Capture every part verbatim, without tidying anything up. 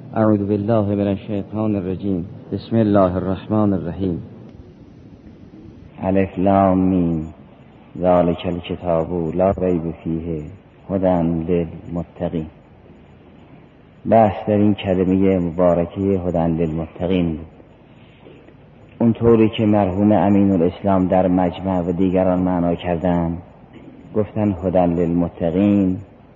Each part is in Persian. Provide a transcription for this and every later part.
اعوذ بالله من الشیطان الرجیم. بسم الله الرحمن الرحیم. الف لام میم ذالک الکتاب لا ریب فیه هدی للمتقین. بحث در این کلمه مبارکه هدی للمتقین بود. اونطوری که مرحوم امین الاسلام در مجمع و دیگران معنا کردن، گفتن هدی للمتقین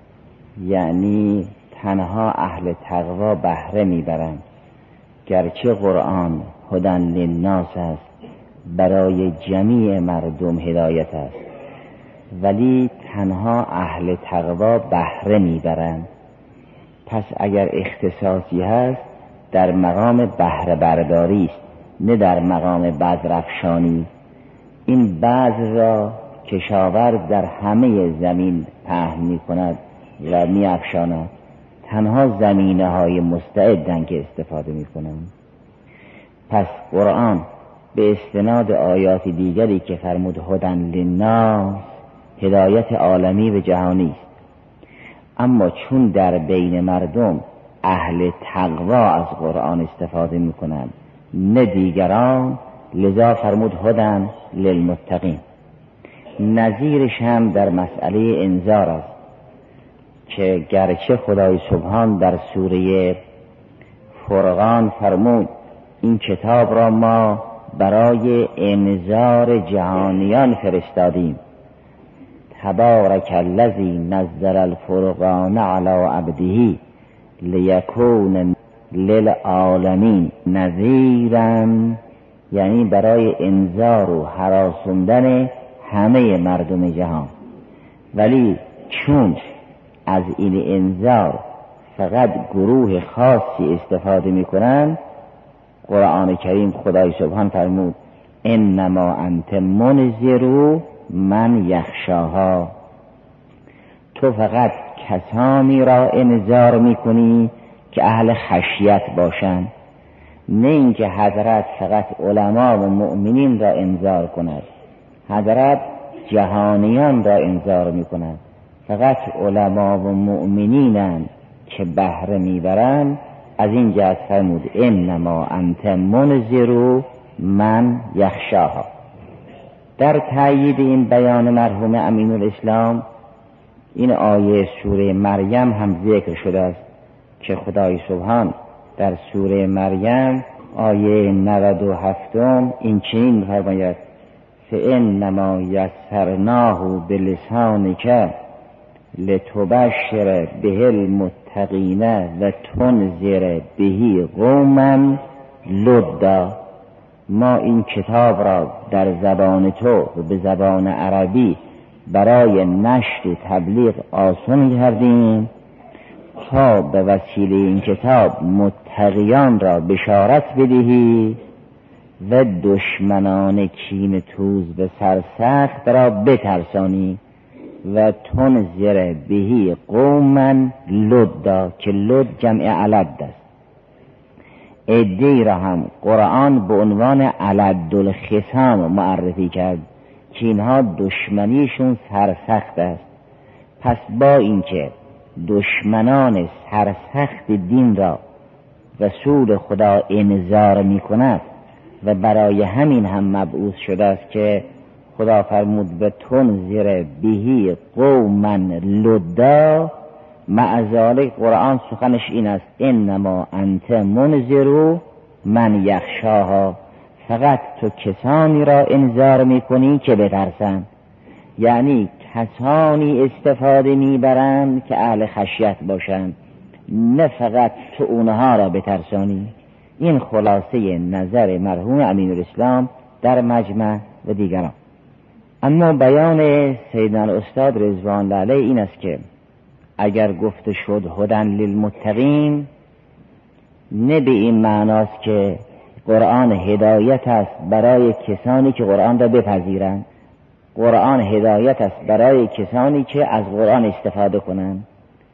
یعنی تنها اهل تقوا بهره میبرند. گرچه قرآن هدی للناس است، برای جمیع مردم هدایت است، ولی تنها اهل تقوا بهره میبرند. پس اگر اختصاصی هست در مقام بهره برداری است، نه در مقام بذرافشانی. این بذر را کشاورز در همه زمین پهن می کند و می افشاند، تنها زمینه های مستعدن که استفاده می کنند. پس قرآن به استناد آیات دیگری که فرمود هدی للناس، هدایت عالمی و جهانی است. اما چون در بین مردم اهل تقوا از قرآن استفاده می کنند نه دیگران، لذا فرمود هدی للمتقین. نظیرش هم در مسئله انذار است که گرچه خدای سبحان در سوره فرقان فرمود این کتاب را ما برای انذار جهانیان فرستادیم، تبارک الذی نزل الفرقان علی عبده لیکون للعالمین نذیرا، یعنی برای انذار و هراساندن همه مردم جهان. ولی چون از این انذار فقط گروه خاصی استفاده می کنند، قرآن کریم خدای سبحان فرمود انما انت منذر من یخشاها. تو فقط کسانی را انذار می کنی که اهل خشیت باشند، نه اینکه حضرت فقط علما و مؤمنین را انذار کند. حضرت جهانیان را انذار می کند. فقط علما و مؤمنینند که بهره میبرند. از این جهت فرمود انما انت منذر من یخشاها. در تأیید این بیان مرحوم امین الاسلام این آیه سوره مریم هم ذکر شده است که خدای سبحان در سوره مریم آیه نود و هفت این چنین می‌فرماید فانما یسرناه بلسانک لتبشر به المتقین و تنذر به قوما لدا. ما این کتاب را در زبان تو و به زبان عربی برای نشر و تبلیغ آسان کردیم تا به وسیله این کتاب متقیان را بشارت بدهی و دشمنان کین توز به سرسخت را بترسانی و تنذر به قوما لدا، که لد جمع علد است. عده‌ای را هم قرآن به عنوان علد الخصام معرفی کرد که اینها دشمنیشون سرسخت است. پس با اینکه دشمنان سرسخت دین را رسول خدا انذار می کند و برای همین هم مبعوث شده است که خدا فرمود به تنذر به قوما لدا، مع ذلک قرآن سخنش این است انما انت منذر من یخشاها. فقط تو کسانی را انذار میکنی که بترسند، یعنی کسانی استفاده میبرند که اهل خشیت باشند، نه فقط تو اونها را بترسانی. این خلاصه نظر مرحوم امین الاسلام در مجمع و دیگران. اما بیان سیدنا الاستاد رضوان الله علیه این است که اگر گفته شد هدی للمتقین، نه به این معناست که قرآن هدایت است برای کسانی که قرآن را بپذیرند. قرآن هدایت است برای کسانی که از قرآن استفاده کنند.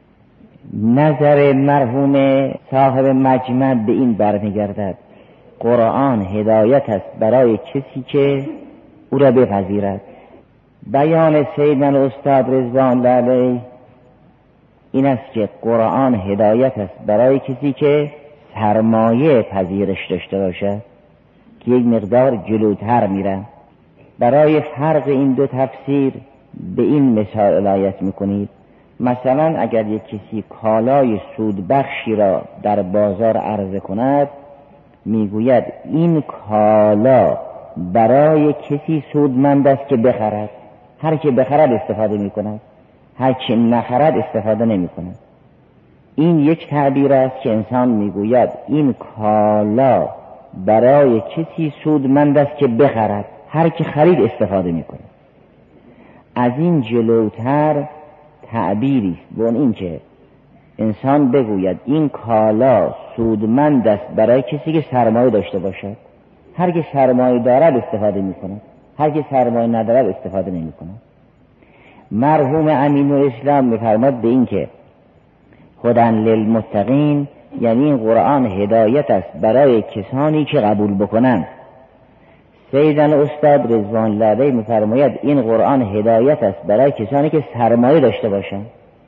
نظر مرحوم صاحب مجمع به این برمیگردد قرآن هدایت است برای کسی که او را بپذیرد. بیان سیدنا الاستاد رضوان الله علیه این است که قرآن هدایت است برای کسی که سرمایه پذیرش داشته باشد که یک مقدار جلوتر میرن. برای فرق این دو تفسیر به این مثال عنایت میکنید. مثلا اگر یک کسی کالای سودبخشی را در بازار عرضه کند، میگوید این کالا برای کسی سودمند است که بخرد. هر که بخرد استفاده میکند، هر که نخرد استفاده نمیکند. این یک تعبیر است که انسان میگوید این کالا برای کسی سودمند است که بخرد، هر که خرید استفاده میکند. از این جلوتر تعبیری است به این که انسان بگوید این کالا سودمند است برای کسی که سرمایه داشته باشد. هر که سرمایه دارد استفاده میکند، هر که سرمایه ندارد استفاده نمیکند. مرحوم امین الاسلام میفرماد به این که هدی للمتقین یعنی این قرآن هدایت است برای کسانی که قبول بکنند. سیدن استاد رضوان الله علیه میفرماید این قرآن هدایت است برای کسانی که سرمایه داشته باشند.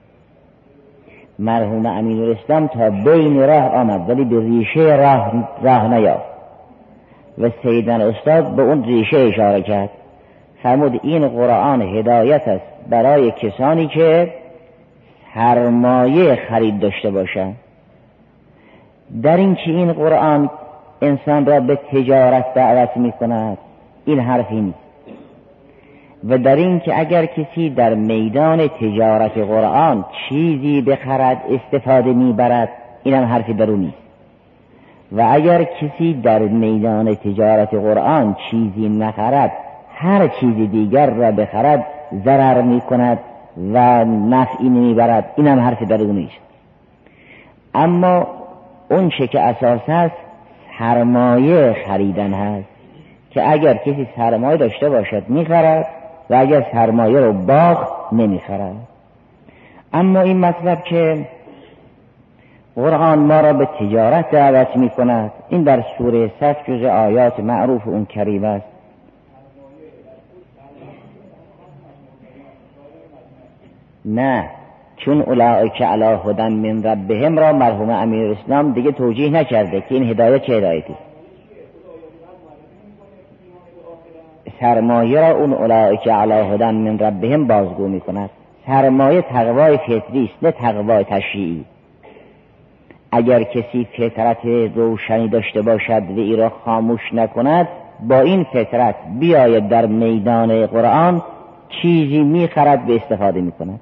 مرحوم امین الاسلام تا بین راه آمد ولی به ریشه راه, راه نیافت و سیدن استاد به اون ریشه اشاره کرد. فرمود این قرآن هدایت است برای کسانی که سرمایه خرید داشته باشند. در این که این قرآن انسان را به تجارت دعوت می کند این حرفی نیست، و در این که اگر کسی در میدان تجارت قرآن چیزی بخرد استفاده می برد این هم حرفی در اون نیست، و اگر کسی در میدان تجارت قرآن چیزی نخرد هر چیز دیگر را بخرد ضرر می کند و نفعی نمی برد این هم حرفی در اون نیست. اما اون چه که اساس است سرمایه خریدن هست که اگر کسی سرمایه داشته باشد میخرد و اگر سرمایه رو باخت نمیخرد. اما این مطلب که قرآن ما را به تجارت دعوت میکند این در سوره صف جزء آیات معروف اون کریم است. نه، چون اولئک علی هدی من ربهم را مرحوم امیرالاسلام دیگه توجیه نکرده که این هدایت چه هدایتی. سرمایه را اون اولئک علی هدی من ربهم بازگو میکند. سرمایه تقوای فطری است نه تقوای تشریعی. اگر کسی فطرت روشنی داشته باشد و ای را خاموش نکند با این فطرت بیاید در میدان قرآن چیزی میخرد و استفاده میکند.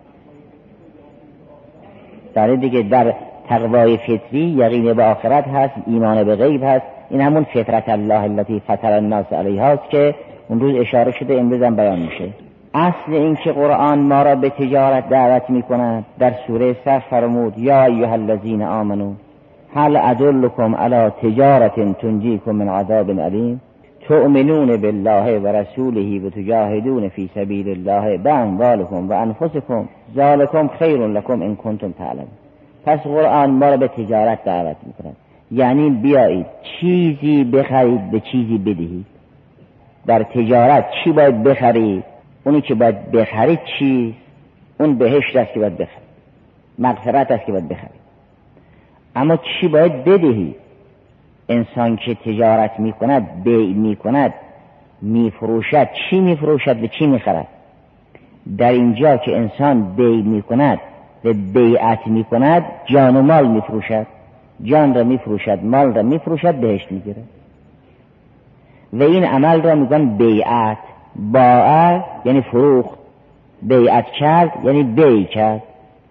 در دیگه در تقوای فطری یقین به آخرت هست، ایمان به غیب هست. این همون فطرت الله التي فطر الناس علیها است که اون روز اشاره شده، امروز هم بیان میشه. اصل این که قرآن ما را به تجارت دعوت میکند در سوره صف فرمود یا ایها الذین آمنو هل ادلکم علی تجارت تنجیکم من عذاب علیم تؤمنون بالله و رسوله و تجاهدون فی سبیل الله باموالکم و انفسکم ذالکم خیر لکم ان کنتم تعلمون. پس قرآن ما را به تجارت دعوت میکند، یعنی بیایید چیزی بخرید به چیزی بدهید. در تجارت چی باید بخرید؟ اونی که باید بخرید چی؟ اون بهشت است که باید بخرید، مغفرت است که باید بخرید. اما چی باید بدهید؟ انسان که تجارت میکند، بیع میکند، میفروشد، چی میفروشد و چی میخرد؟ در اینجا که انسان بیع میکند و بیعت میکند جان و مال میفروشد، جان را میفروشد، مال را میفروشد، بهشت میگیره. و این عمل را میگن بیعت. باع یعنی فروخت، بیعت کرد یعنی بیع کرد.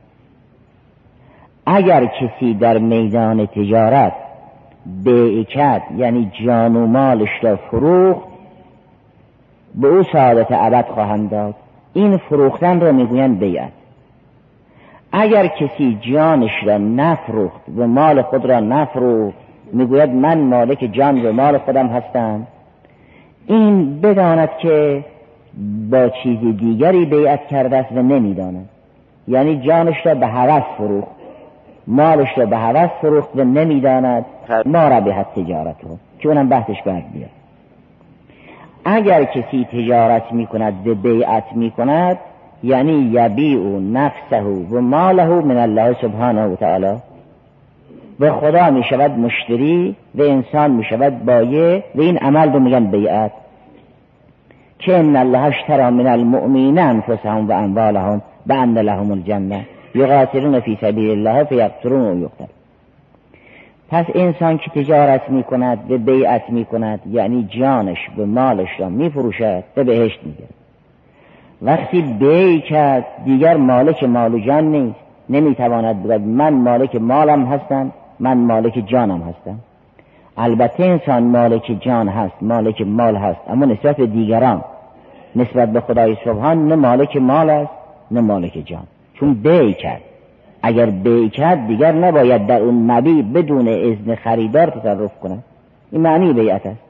اگر کسی در میدان تجارت بیع کرد یعنی جان و مالش را فروخت به او سعادت ابد خواهند داد. این فروختن را میگوین بیعت. اگر کسی جانش را نفروخت و مال خود را نفروخت میگوید من مالک جان و مال خودم هستم، این بداند که با چیز دیگری بیعت کرده است و نمیداند. یعنی جانش را به هوس فروخت، مالش را به هوس فروخت و نمیداند. ما ربحت تجارته که اونم بحثش باید بیاد. اگر کسی تجارت میکند و بیعت میکند یعنی یبیع نفسه و ماله من الله سبحانه و تعالی، و خدا می شود مشتری و انسان می شود بایع و این عمل رو میگن بیعت، که ان الله اشتری من المؤمنین انفسهم و اموالهم بأن لهم الجنه یقاتلون فی سبیل الله فیقتلون و یقتلون. پس انسان که تجارت می کند و بیعت می کند یعنی جانش و مالش را می فروشد و بهشت می گیرد. وقتی بیع کرد دیگر مالک مال و جان نیست، نمی تواند بگوید من مالک مالم هستم، من مالک جانم هستم. البته انسان مالک جان هست، مالک مال هست، اما نسبت به دیگران، نسبت به خدای سبحان نه مالک مال است نه مالک جان، چون بیع کرد. اگر بیع کرد دیگر نباید در اون مبیع بدون اذن خریدار تصرف کند. این معنی بیعت است.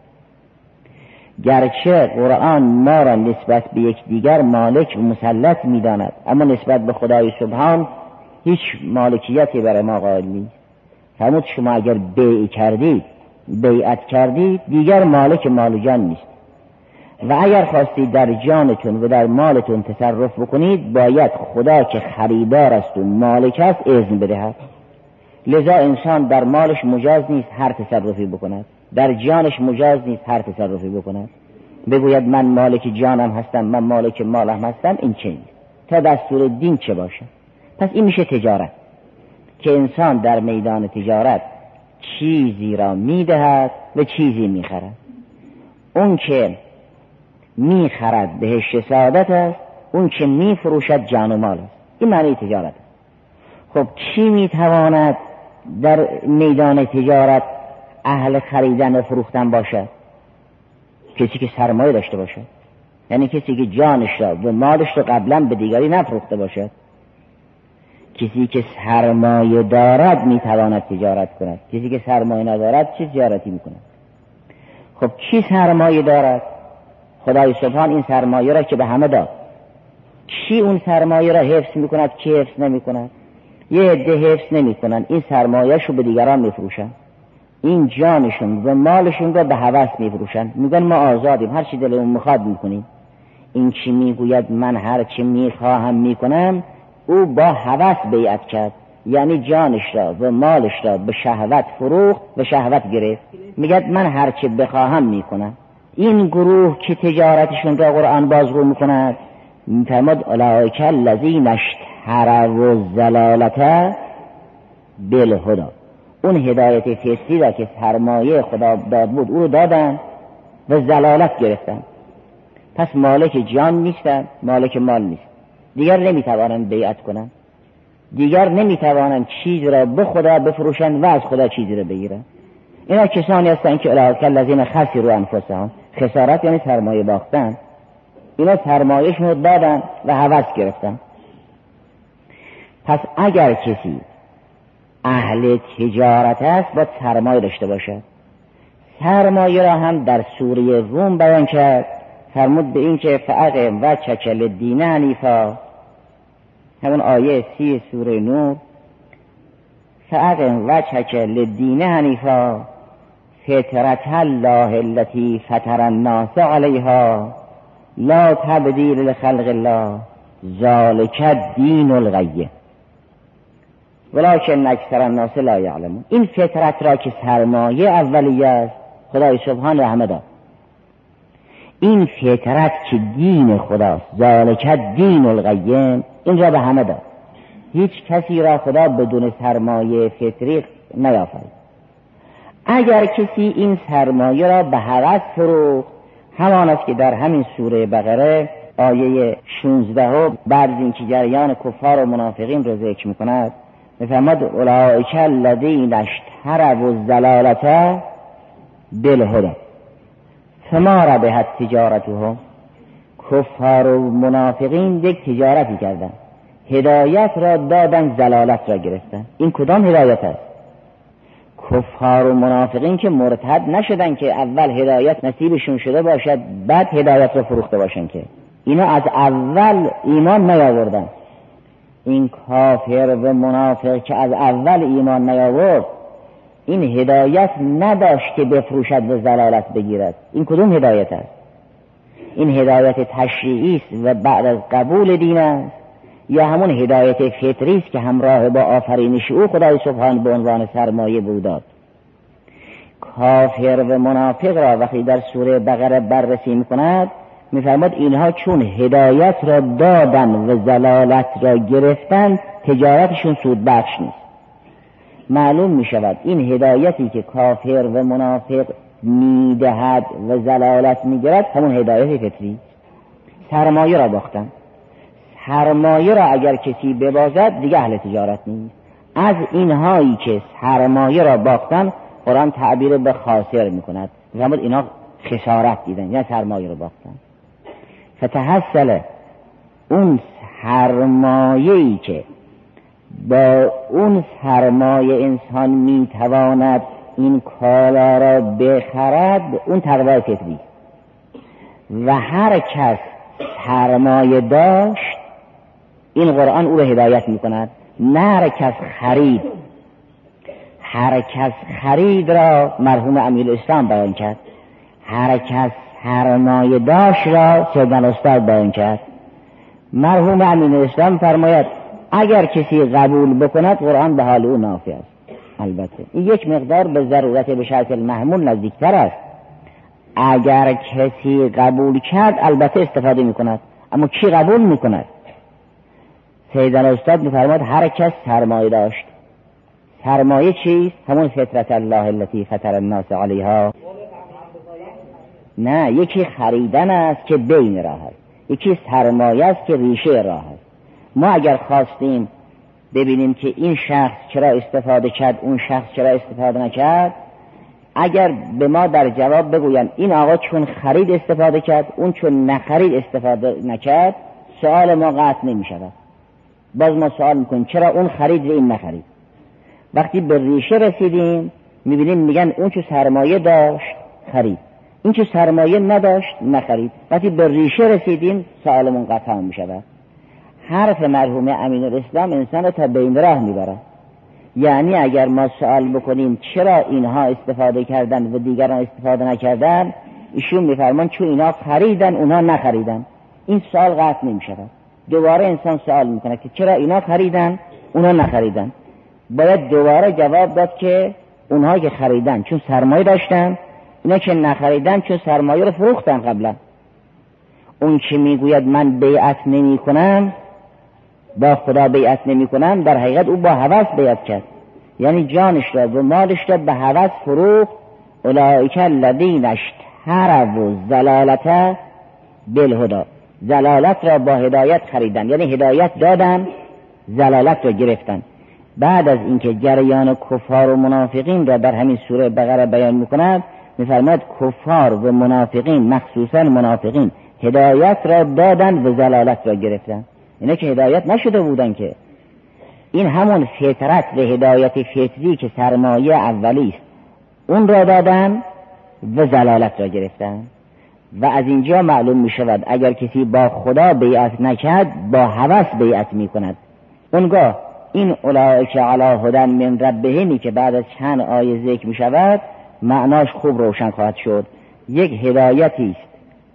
گرچه قرآن ما را نسبت به یک دیگر مالک و مسلط می داند، اما نسبت به خدای سبحان هیچ مالکیتی برای ما قائل نیست. فرمود شما اگر بیع کردید، بیعت کردید، دیگر مالک مال و جان نیست و اگر خواستید در جانتون و در مالتون تصرف بکنید باید خدا که خریدار است و مالک است اذن بدهد. لذا انسان در مالش مجاز نیست هر تصرفی بکند، در جانش مجاز نیست هر تصرفی بکند. بگوید من مالک جانم هستم، من مالک مالم هستم، این چه نیست تا دستور دین چه باشه. پس این میشه تجارت، که انسان در میدان تجارت چیزی را میدهد و چیزی میخرد. اون که میخرد بهشت سعادت است، اون که میفروشد جان و مال است. این معنی تجارت است. خب کی میتواند در میدان تجارت اهل خریدن و فروختن باشد؟ کسی که سرمایه داشته باشد، یعنی کسی که جانش را و مالش را قبلا به دیگری نفروخته باشد. کسی که سرمایه دارد میتواند تجارت کند، کسی که سرمایه ندارد چه تجارتی میکند؟ خب کی سرمایه دارد؟ خدای سبحان این سرمایه را که به همه داد. کی اون سرمایه را حفظ میکند، کی حفظ نمیکند؟ یه عده حفظ نمیکنند، این سرمایه شو به دیگران میفروشند، این جانشون و مالشون را به هوس میفروشند، میگن ما آزادیم، هر چی دلمون میخواد میکنیم. این چی میگوید من هر چی میخواهم میکنم، او با هوس بیعت کرد، یعنی جانش را و مالش را به شهوت فروخت و شهوت گرفت. میگه من هر چی بخواهم میکنم. این گروه که تجارتشون را قرآن بازگو میکند، میفرماد اولئک الذین اشتروا الضلالة بالهدی. اون هدایت فطری را که سرمایه خدا داد بود او رو دادن و ضلالت گرفتن. پس مالک جان نیستن، مالک مال نیست، دیگر نمیتوانند بیعت کنند، دیگر نمیتوانند چیز را به خدا بفروشند و از خدا چیزی را بگیرند. اینا کسانی هستند که اولئک الذین خسروا انفسهم، خسارت یعنی سرمایه باختن. اینا سرمایه‌شون رو دادن و هوس گرفتن. پس اگر کسی اهل تجارت است باید سرمایه داشته باشد. سرمایه را هم در سوره روم بیان کرد، فرمود به این که فاقم وجهک للدین حنیفا، همون آیه سی سوره نور، فاقم وجهک للدین حنیفا فطرة الله التي فطر الناس علیها لا تبدیل لخلق الله ذلک الدین القیم ولکن اکثر الناس لا یعلمون. این فطرت را که سرمایه اولیه است خدای سبحان رحمه داد. این فطرت که دین خداست، ذلک الدین القیم، این را به همه داد. هیچ کسی را خدا بدون سرمایه فطری نیافرید. اگر کسی این سرمایه را به هوس فروخت، همان است که در همین سوره بقره آیه شانزده و بعد از اینکه جریان کفار و منافقین را ذکر می‌کند، می‌فرماد اولئک الذین اشتروا الضلالة بالهدی فما ربحت تجارتهم. کفار و منافقین یک تجارتی کردند، هدایت را دادن، ضلالت را گرفتن. این کدام هدایت است؟ کفار و منافقین که مرتد نشدن که اول هدایت نصیبشون شده باشد بعد هدایت را فروخته باشن، که اینا از اول ایمان نیاوردن. این کافر و منافق که از اول ایمان نیاورد، این هدایت نداشت که بفروشد و ضلالت بگیرد. این کدوم هدایت است؟ این هدایت تشریعی است و بعد از قبول دین است یا همون هدایت فطری است که همراه با آفرینش او خدای سبحان به عنوان سرمایه بود داد. کافر و منافق را وقتی در سوره بقره بررسی میکند میفرماد اینها چون هدایت را دادن و ضلالت را گرفتن تجارتشون سود بخش نیست. معلوم میشود این هدایتی که کافر و منافق میدهد و ضلالت میگیرد همون هدایت فطری. سرمایه را باختن. سرمایه را اگر کسی ببازد دیگه اهل تجارت نیست. از اینهایی که سرمایه را باختن قرآن تعبیر به خاسر میکند. میفرماد اینا خسارت دیدن یا سرمایه را باختن. فتحصل اون سرمایه‌ای که با اون سرمایه انسان میتواند این کالا را بخرد اون تقوای فطری. و هر کس سرمایه داشت این قرآن او را هدایت میکند. نه هر کس خرید. هر کس خرید را مرحوم امیرالاسلام بیان کرد. هر کس سرمایه داشت را سیدنا استاد بیان کرد. مرحوم امیرالاسلام فرماید اگر کسی قبول بکند قرآن به حال او نافع است. البته این یک مقدار به ضرورت به شرط المحمول نزدیکتر است. اگر کسی قبول کرد البته استفاده میکند، اما کی قبول میکند؟ سیدنا استاد میفرماد هر کس سرمایه داشت. سرمایه چیست؟ همون فطرت الله التي فطر الناس علیها. نه، یکی خریدن است که بین راه است، یکی سرمایه است که ریشه راه است. ما اگر خواستیم ببینیم که این شخص چرا استفاده کرد اون شخص چرا استفاده نکرد، اگر به ما در جواب بگوین این آقا چون خرید استفاده کرد اون چون نخرید استفاده نکرد، سوال ما قطع نمی شود. باز ما سوال میکنیم چرا اون خرید و این نخرید. وقتی به ریشه رسیدیم میبینیم میگن اون چون سرمایه داشت خرید، این چون سرمایه نداشت نخرید. وقتی به ریشه رسیدیم سوالمون قطع می شود. حرف مرحوم امیرالاسلام انسان را تا بین راه میبره. یعنی اگر ما سوال بکنیم چرا اینها استفاده کردن و دیگران استفاده نکردن، ایشون میفرمان چون اینها خریدن اونها نخریدن. این سوال قطع نمی شود. دوباره انسان سوال میکنه که چرا اینا خریدن اونها نخریدن. باید دوباره جواب داد که اونها که خریدن چون سرمایه داشتن، اینا که نخریدن چون سرمایه رو فروختن قبلا. اون که میگوید من بیعت نمی کنم، با خدا بیعت نمی کنم، در حقیقت او با هوس بیعت کرد، یعنی جانش را و مالش را به هوس فروخت. اولئک الذین اشتروا الضلالة بالهدی، ضلالت را با هدایت خریدن، یعنی هدایت دادن ضلالت را گرفتن. بعد از اینکه جریان کفار و منافقین را در همین سوره بقره بیان میکند، میفرماید کفار و منافقین، مخصوصا منافقین، هدایت را دادن و ضلالت را گرفتن. اینا که هدایت نشده بودن که. این همون فطرت و هدایت فطری که سرمایه اولی است اون را دادن و ضلالت را گرفتن. و از اینجا معلوم می شود اگر کسی با خدا بیعت نکرد با هوس بیعت می کند. اونگاه این اولئک علی هدی من ربهم که بعد از چند آیه ذکر می شود معناش خوب روشن خواهد شد. یک هدایتی است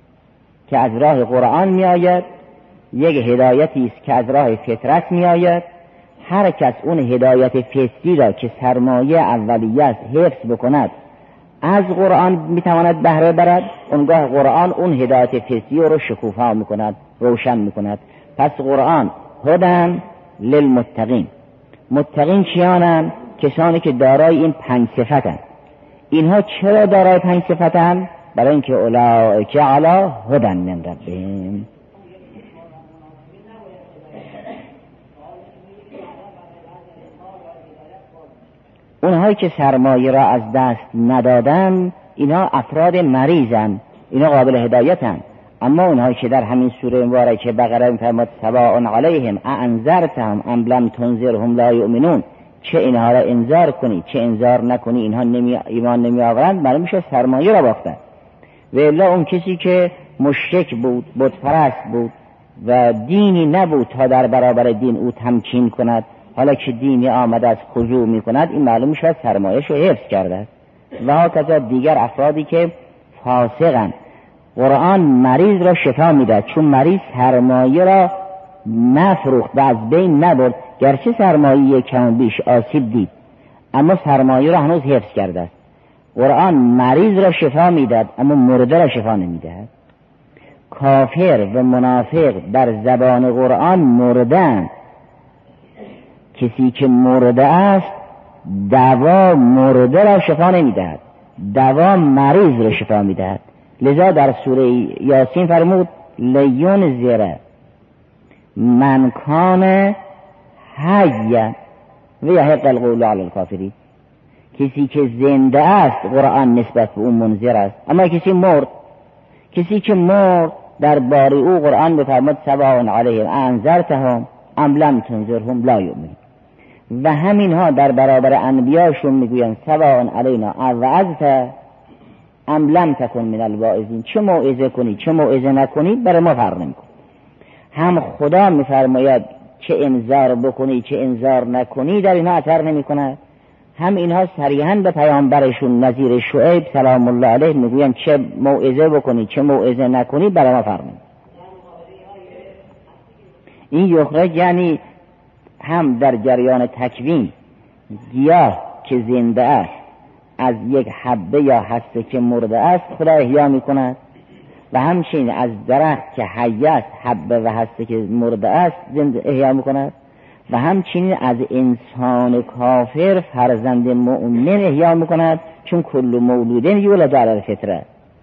که از راه قرآن می آید، یک هدایتی است که از راه فطرت می آید. هر کس اون هدایت فطری را که سرمایه اولیه است حفظ بکند از قرآن می تواند بهره برد. اونگاه قرآن اون هدایت فطری رو شکوفا می کند، روشن می کند. پس قرآن هدی للمتقین. متقین کیانند؟ کسانی که دارای این پنج صفتند. اینها چرا دارای پنج صفتند؟ برای اینکه اولئک علی هدی من ربهم. اونهایی که سرمایه را از دست ندادن اینها افراد مریضن، اینها قابل هدایتن. اما اونهایی که در همین سوره مبارکه بقره می‌فرماد سواء علیهم اانذرتهم ام لم تنذرهم لا یؤمنون، چه اینها را انذار کنی چه انذار نکنی اینها نمی ایمان نمی آورند، معلوم میشه سرمایه را باختن. و الا اون کسی که مشرک بود، بت پرست بود و دینی نبود تا در برابر دین او تمکین کند، حالا که دینی آمده از خضوع می کند، این معلوم میشه سرمایه‌اش رو حفظ کرده است. و هکذا دیگر افرادی که فاسقند. قرآن مریض را شفا میده، چون مریض سرمایه را نفروخت و از بین نبرد، گرچه سرمایه کم و بیش آسیب دید اما سرمایه را هنوز حفظ کرده است. قرآن مریض را شفا میداد اما مرده را شفا نمیدهد. کافر و منافق در زبان قرآن مردن. کسی که مرده است دوا مرده را شفا نمیدهد، دوا مریض را شفا میدهد. لذا در سوره یاسین فرمود لیون زیره من کان حیا و یحق القول علی الکافرین. کسی که زنده است قرآن نسبت به اون منذر است، اما کسی مرد، کسی که مرد در باره او قرآن می‌فرماید سواء علیهم انذرتهم ام لم تنذرهم لا یؤمنون. و همینها در برابر انبیاشون میگویند سواء علینا اوعظت ام لم تکن من الواعظین. چه موعظه کنی چه موعظه نکنی برای ما فرق نمی‌کنه. هم خدا می‌فرماید چه انذار بکنی چه انذار نکنی در اینها اثر نمی‌کند، هم اینها صریحاً به پیامبرشون نظیر شعیب سلام الله علیه میگویند چه موعظه بکنی چه موعظه نکنی برای ما فرق نمی‌کنه. این یخرج یعنی هم در جریان تکوین گیاه که زنده است از یک حبه یا هسته که مرده است خدا احیا می‌کند، و همچنین از درخت که حی است حبه و هسته که مرده است زنده احیا می‌کند، و همچنین از انسان کافر فرزند مؤمن احیا می‌کند، چون کل مولود یولد علی الفطره.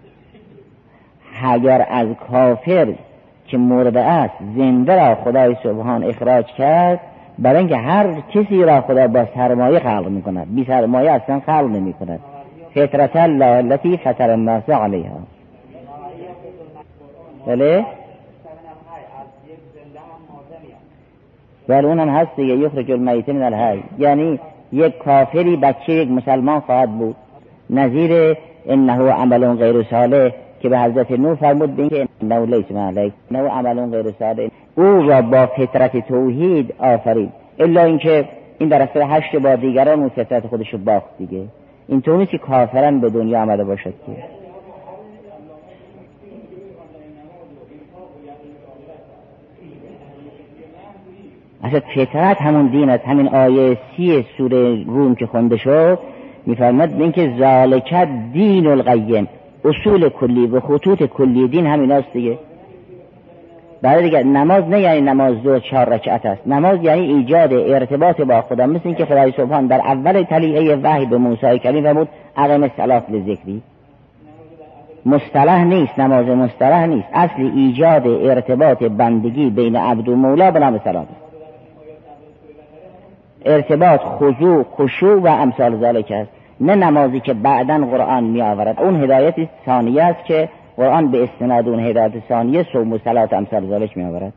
اگر از کافر که مرده است زنده را خدای سبحان اخراج کرد، برای اینکه هر کسی را خدا با سرمایه خلق می‌کند، بی سرمایه اصلا خلق نمی‌کند. فطرة الله التي فطر الناس علیها. بله بله اونم هست دیگه، یخرج المیت من الحی. یعنی یک کافری بچه یک مسلمان خواهد بود، نظیر انه عمل غیر صالح که به حضرت نوح فرمود به اینکه انه لیس من علیک انه عمل غیر صالح، او را با فطرت توحید آفرید، الا اینکه این در اثر هشت با دیگران اون فطرت خودشو باخت دیگه. این طور نیست که کافرن به دنیا آمده باشد که. اصلا فطرت همون دین است. همین آیه سی سوره روم که خونده شد میفرماد اینکه ذالک دین القیم، اصول کلی و خطوط کلی دین همین است دیگه. برای دیگه نماز نه یعنی نماز دو چهار رکعت است، نماز یعنی ایجاد ارتباط با خدا، مثل اینکه خدای سبحان در اول طلیعه وحی به موسی کلیم فرمود اقم الصلاة لذکری. مصطلح نیست، نماز مصطلح نیست، اصل ایجاد ارتباط بندگی بین عبد و مولا به نام صلات، ارتباط خضوع خشوع و امثال ذالک است، نه نمازی که بعداً قرآن می آورد. اون هدایت ثانیه است که قرآن به استناد اون هدایت ثانیه صوم و صلات امثال ذالک می آورد.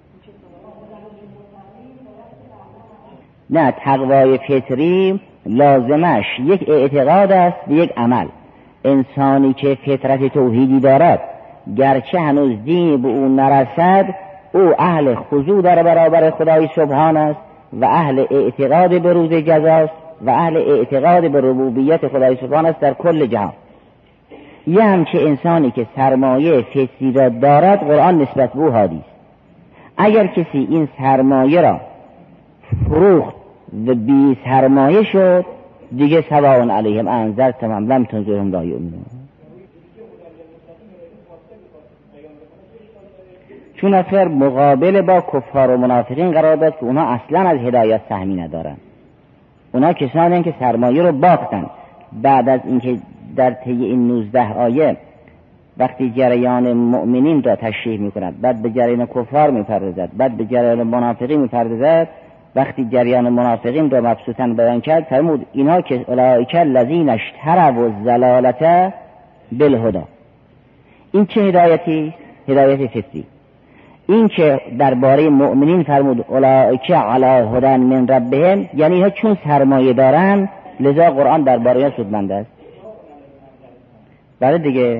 نه، تقوای فطری لازمش یک اعتقاد است به یک عمل. انسانی که فطرت توحیدی دارد گرچه هنوز دین به اون نرسد، او اهل خضوع در برابر خدای سبحان است و اهل اعتقاد به روز جزاست و اهل اعتقاد به ربوبیت خدای سبحان است در کل جهان. یه همچه انسانی که سرمایه فطری را دارد قرآن نسبت به او هادی است. اگر کسی این سرمایه را فروخت و بی سرمایه شد دیگه سواء علیهم انذرتهم ام لم تنذرهم لا یؤمنون. چون اثر مقابل با کفار و منافقین قرار داد که اونا اصلا از هدایت سهمی ندارن. اونا کسانی که سرمایه رو باختن. بعد از اینکه در طی این نوزده آیه وقتی جریان مؤمنین را تشریح میکند، بعد به جریان کفار میپردازد، بعد به جریان منافقین میپردازد، وقتی جریان منافقین را مبسوطاً بیان کرد فرمود اینها که اولئک الذین اشتروا الضلالة بالهدی. این چه هدایتی؟ هدایت فطری. این که درباره مؤمنین فرمود اولئک علی هدی من ربهم، یعنی اینها چون سرمایه دارن لذا قرآن درباره اینها سودمند است. بعد دیگه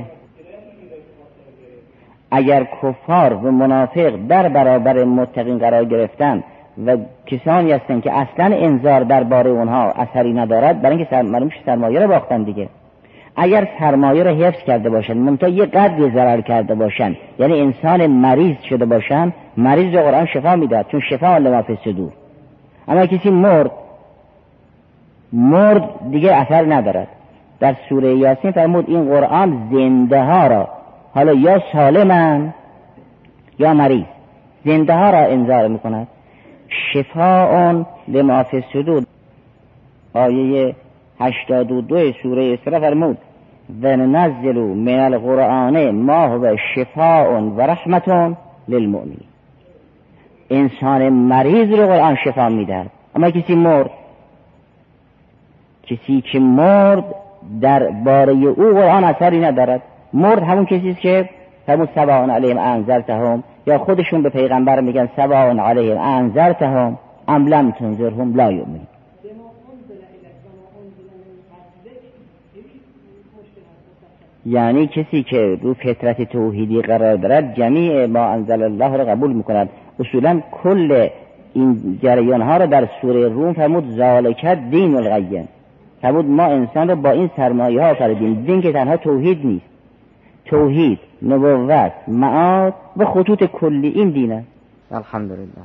اگر کفار و منافق در برابر متقین قرار گرفتن و کسانی هستند که اصلا انذار درباره اونها اثری ندارد، برای اینکه سرمایه سرمایه را باختن دیگه. اگر سرمایه را حفظ کرده باشند منتها یه قدری ضرر کرده باشند، یعنی انسان مریض شده باشند، مریض را قرآن شفا میداد، چون شفا لما فی الصدور. اما کسی مرد مرد دیگه اثر ندارد. در سوره یاسین فرمود این قرآن زنده ها را، حالا یا سالمن یا مریض، زنده ها را انذار میکند. شفاء لما فی الصدور، آیه هشتاد و دو سوره اسراء فرمود و ننزل من القرآن ما هو شفاء و رحمت للمؤمنین. انسان مریض رو قرآن شفا میدهد. اما کسی مرد، کسی که مرد در باره او قرآن اثری ندارد. مرد همون کسی است که همون سواء علیهم انذرتهم، یا خودشون به پیغمبر میگن سواء علیهم انذرتهم ام لم تنذرهم لا یؤمنون. یعنی کسی که رو فطرت توحیدی قرار دارد جمیع ما انزل الله را قبول میکند. اصولا کل این جریان ها را در سوره روم فرمود ذالک دین القیم، فرمود ما انسان را با این سرمایه ها آفریدیم. دین که تنها توحید نیست، توحید، نبوت، معاد و خطوط کلی این دین است. الحمدلله.